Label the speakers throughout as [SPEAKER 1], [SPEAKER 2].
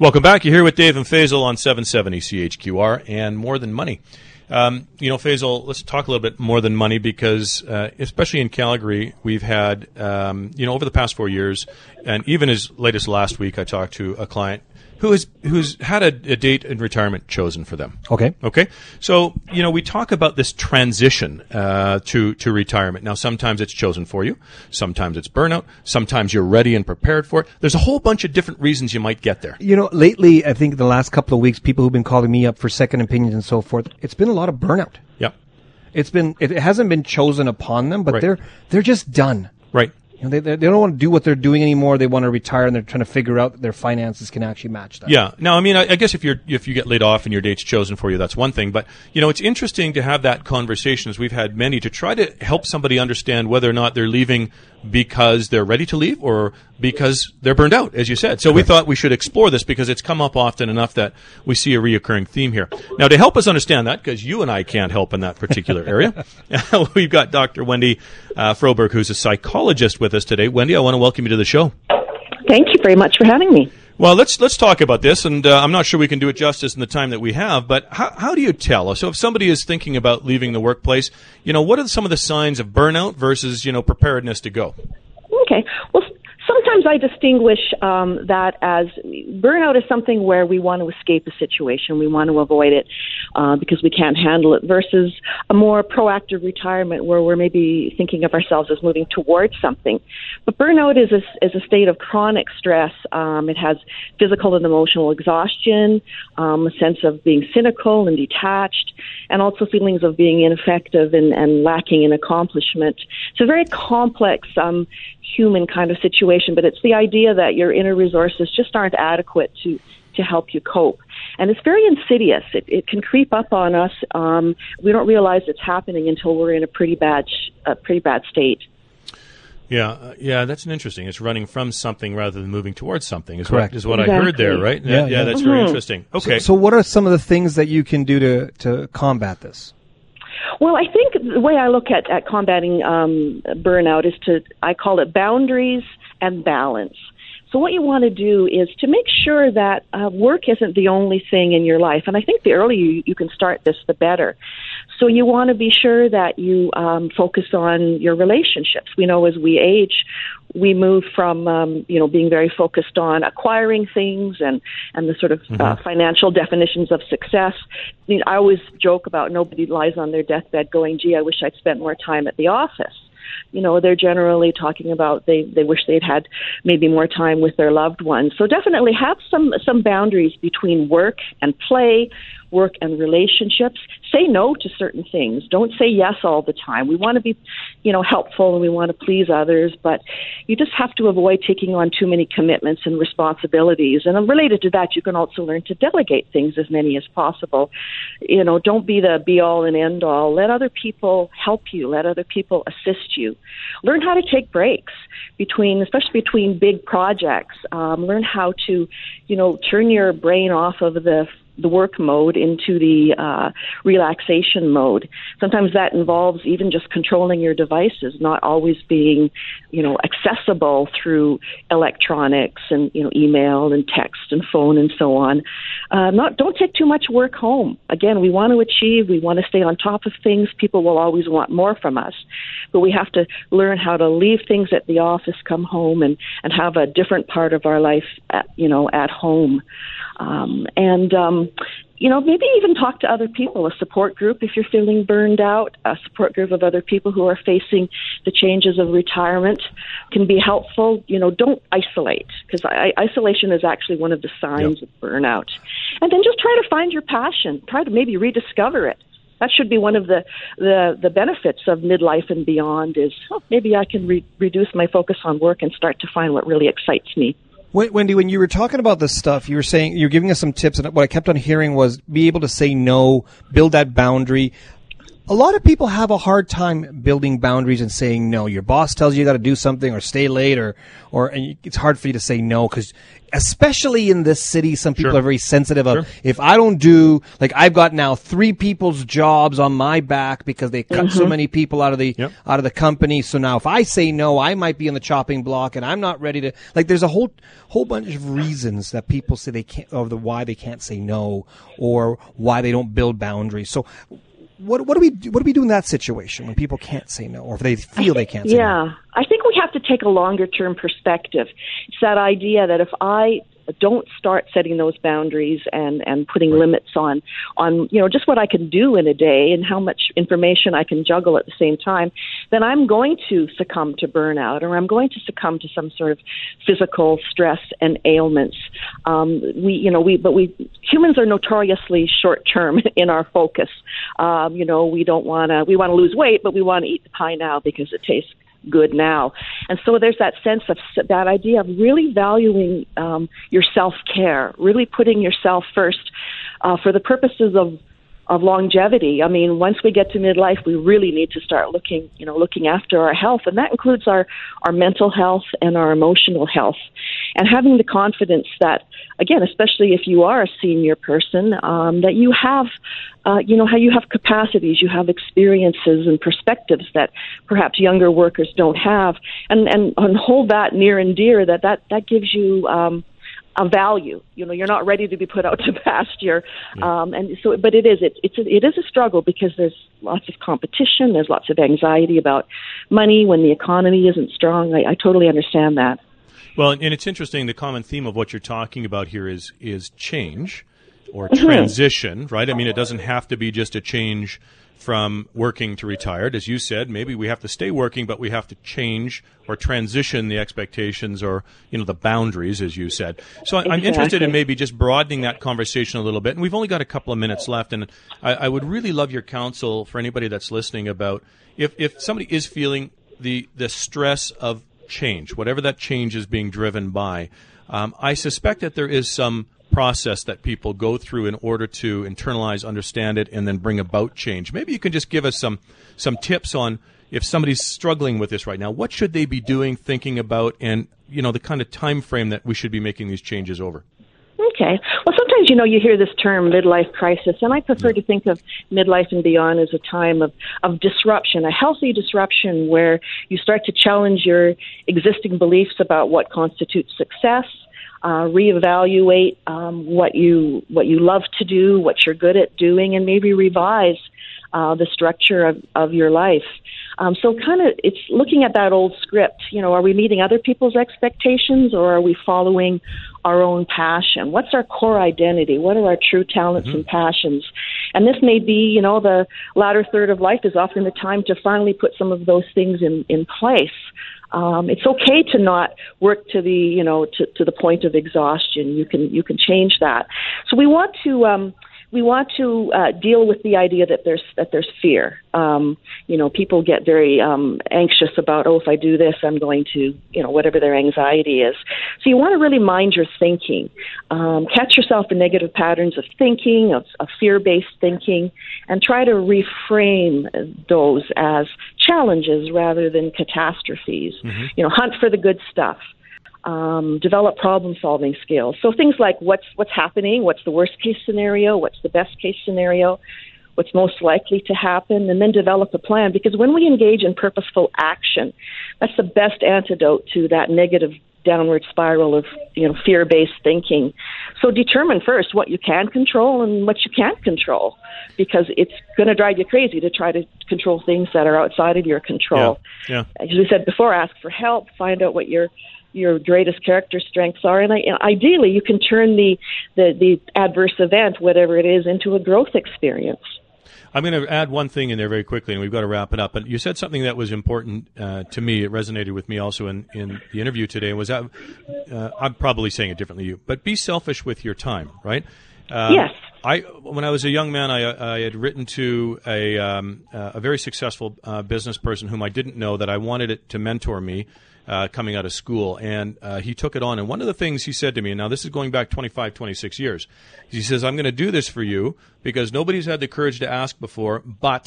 [SPEAKER 1] Welcome back. You're here with Dave and Faisal on 770 CHQR and More Than Money. Faisal, let's talk a little bit more than money because, especially in Calgary, we've had, over the past 4 years, and even as late as last week, I talked to a client who's had a date in retirement chosen for them.
[SPEAKER 2] Okay.
[SPEAKER 1] So, we talk about this transition to retirement. Now, sometimes it's chosen for you. Sometimes it's burnout. Sometimes you're ready and prepared for it. There's a whole bunch of different reasons you might get there.
[SPEAKER 2] Lately, I think the last couple of weeks, people who've been calling me up for second opinions and so forth, it's been a lot of burnout.
[SPEAKER 1] Yep.
[SPEAKER 2] It hasn't been chosen upon them, but
[SPEAKER 1] right.
[SPEAKER 2] they're just done.
[SPEAKER 1] Right.
[SPEAKER 2] They don't want to do what they're doing anymore. They want to retire, and they're trying to figure out that their finances can actually match that.
[SPEAKER 1] Yeah. Now, I guess if you get laid off and your date's chosen for you, that's one thing. But it's interesting to have that conversation, as we've had many, to try to help somebody understand whether or not they're leaving because they're ready to leave or because they're burned out, as you said. So we thought we should explore this because it's come up often enough that we see a reoccurring theme here. Now, to help us understand that, because you and I can't help in that particular area, we've got Dr. Wendy Froberg, who's a psychologist, with us today. Wendy, I want to welcome you to the show.
[SPEAKER 3] Thank you very much for having me.
[SPEAKER 1] Well, let's talk about this, and I'm not sure we can do it justice in the time that we have, but how do you tell? So if somebody is thinking about leaving the workplace, what are some of the signs of burnout versus, preparedness to go?
[SPEAKER 3] Okay. Well, sometimes I distinguish that as burnout is something where we want to escape a situation, we want to avoid it because we can't handle it, versus a more proactive retirement where we're maybe thinking of ourselves as moving towards something. But burnout is a state of chronic stress. It has physical and emotional exhaustion, a sense of being cynical and detached, and also feelings of being ineffective and lacking in accomplishment. It's a very complex human kind of situation, but it's the idea that your inner resources just aren't adequate to help you cope. And it's very insidious. It can creep up on us. We don't realize it's happening until we're in a pretty bad state.
[SPEAKER 1] Yeah, that's an interesting. It's running from something rather than moving towards something. Is
[SPEAKER 2] correct.
[SPEAKER 1] What I heard there, right? Yeah, that's very interesting. Okay.
[SPEAKER 2] So what are some of the things that you can do to combat this?
[SPEAKER 3] Well, I think the way I look at combating burnout is I call it boundaries and balance. So what you want to do is to make sure that work isn't the only thing in your life. And I think the earlier you can start this, the better. So you want to be sure that you focus on your relationships. We know as we age, we move from, being very focused on acquiring things and the sort of financial definitions of success. I always joke about nobody lies on their deathbed going, gee, I wish I'd spent more time at the office. They're generally talking about they wish they'd had maybe more time with their loved ones. So definitely have some boundaries between work and play, work and relationships. Say no to certain things. Don't say yes all the time. We want to be, helpful and we want to please others, but you just have to avoid taking on too many commitments and responsibilities. And related to that, you can also learn to delegate things as many as possible. Don't be the be-all and end-all. Let other people help you. Let other people assist you. Learn how to take breaks especially between big projects. Learn how to, turn your brain off of the work mode into the relaxation mode. Sometimes that involves even just controlling your devices, not always being, accessible through electronics and, email and text and phone and so on. Don't take too much work home. Again, we want to achieve, we want to stay on top of things. People will always want more from us, but we have to learn how to leave things at the office, come home and have a different part of our life, at home. Maybe even talk to other people, a support group if you're feeling burned out, a support group of other people who are facing the changes of retirement can be helpful. Don't isolate, because isolation is actually one of the signs of burnout. And then just try to find your passion. Try to maybe rediscover it. That should be one of the benefits of midlife and beyond is, maybe I can reduce my focus on work and start to find what really excites me.
[SPEAKER 2] Wendy, when you were talking about this stuff, you were saying, you're giving us some tips, and what I kept on hearing was be able to say no, build that boundary. A lot of people have a hard time building boundaries and saying no. Your boss tells you got to do something or stay late or and it's hard for you to say no because especially in this city, some people
[SPEAKER 1] Sure.
[SPEAKER 2] are very sensitive of
[SPEAKER 1] Sure.
[SPEAKER 2] if I don't do, like I've got now 3 people's jobs on my back because they cut so many people out of the
[SPEAKER 1] Yep.
[SPEAKER 2] out of the company. So now if I say no, I might be on the chopping block and I'm not ready to, like there's a whole bunch of reasons that people say they can't, of the why they can't say no or why they don't build boundaries. So what do we do in that situation when people can't say no, or if they feel they can't say no?
[SPEAKER 3] Yeah, I think we have to take a longer term perspective. It's that idea that if I don't start setting those boundaries and putting limits on just what I can do in a day and how much information I can juggle at the same time, then I'm going to succumb to burnout or I'm going to succumb to some sort of physical stress and ailments. Humans are notoriously short term in our focus. We want to lose weight, but we want to eat the pie now because it tastes good now. And so there's that sense of that idea of really valuing your self-care, really putting yourself first for the purposes of longevity. I mean, once we get to midlife, we really need to start looking after our health, and that includes our mental health and our emotional health. And having the confidence that, again, especially if you are a senior person, that you have how you have capacities, you have experiences and perspectives that perhaps younger workers don't have, and hold that near and dear. That gives you a value. You're not ready to be put out to pasture, and so. But it is a struggle because there's lots of competition. There's lots of anxiety about money when the economy isn't strong. I totally understand that.
[SPEAKER 1] Well, and it's interesting. The common theme of what you're talking about here is change or transition, right? I mean, it doesn't have to be just a change from working to retired. As you said, maybe we have to stay working, but we have to change or transition the expectations or, the boundaries, as you said. So I'm interested in maybe just broadening that conversation a little bit. And we've only got a couple of minutes left. And I would really love your counsel for anybody that's listening about if somebody is feeling the stress of change, whatever that change is being driven by. I suspect that there is some process that people go through in order to internalize, understand it, and then bring about change. Maybe you can just give us some tips on if somebody's struggling with this right now, what should they be doing, thinking about, and the kind of time frame that we should be making these changes over.
[SPEAKER 3] Okay. Well, sometimes, you hear this term midlife crisis, and I prefer to think of midlife and beyond as a time of disruption, a healthy disruption where you start to challenge your existing beliefs about what constitutes success, reevaluate what you love to do, what you're good at doing, and maybe revise the structure of your life. So kind of it's looking at that old script. Are we meeting other people's expectations or are we following our own passion? What's our core identity? What are our true talents and passions? And this may be, the latter third of life is often the time to finally put some of those things in place. It's okay to not work to the, to the point of exhaustion. You can change that. So we want to deal with the idea that there's fear. People get very anxious about, if I do this, I'm going to, whatever their anxiety is. So you want to really mind your thinking. Catch yourself in negative patterns of thinking, of fear-based thinking, and try to reframe those as challenges rather than catastrophes. Hunt for the good stuff. Develop problem-solving skills. So things like what's happening, what's the worst-case scenario, what's the best-case scenario, what's most likely to happen, and then develop a plan. Because when we engage in purposeful action, that's the best antidote to that negative downward spiral of fear-based thinking. So determine first what you can control and what you can't control, because it's going to drive you crazy to try to control things that are outside of your control.
[SPEAKER 1] Yeah.
[SPEAKER 3] As we said before, ask for help, find out what your greatest character strengths are, and ideally you can turn the adverse event, whatever it is, into a growth experience.
[SPEAKER 1] I'm going to add one thing in there very quickly, and we've got to wrap it up. But you said something that was important to me. It resonated with me also in the interview today. And was I'm probably saying it differently, but be selfish with your time, right?
[SPEAKER 3] Yes.
[SPEAKER 1] When I was a young man, I had written to a very successful business person whom I didn't know that I wanted it to mentor me coming out of school, and he took it on. And one of the things he said to me, and now this is going back 25, 26 years, he says, I'm going to do this for you because nobody's had the courage to ask before, but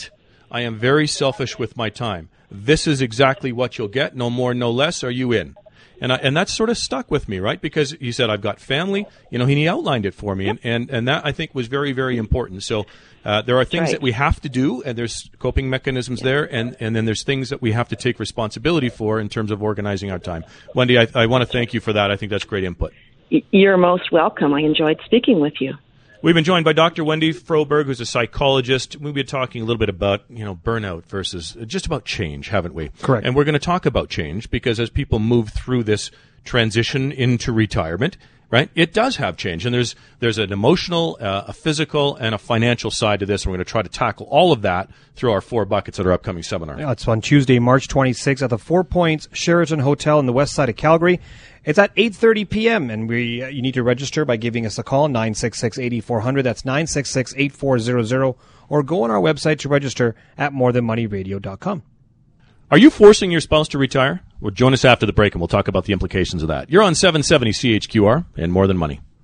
[SPEAKER 1] I am very selfish with my time. This is exactly what you'll get, no more, no less. Are you in? And that sort of stuck with me, right? Because he said, I've got family, he outlined it for me. And that, I think, was very, very important. So there are things that we have to do, and there's coping mechanisms there, and then there's things that we have to take responsibility for in terms of organizing our time. Wendy, I want to thank you for that. I think that's great input.
[SPEAKER 3] You're most welcome. I enjoyed speaking with you.
[SPEAKER 1] We've been joined by Dr. Wendy Froberg, who's a psychologist. We've been talking a little bit about, burnout versus just about change, haven't we?
[SPEAKER 2] Correct.
[SPEAKER 1] And we're going to talk about change because as people move through this transition into retirement, right, it does have change. And there's an emotional, a physical, and a financial side to this. And we're going to try to tackle all of that through our 4 buckets at our upcoming seminar.
[SPEAKER 2] Yeah, it's on Tuesday, March 26th at the 4 Points Sheraton Hotel in the west side of Calgary. It's at 8:30 p.m. and you need to register by giving us a call, 966-8400. That's 966-8400. Or go on our website to register at morethanmoneyradio.com.
[SPEAKER 1] Are you forcing your spouse to retire? Well, join us after the break and we'll talk about the implications of that. You're on 770 CHQR and More Than Money.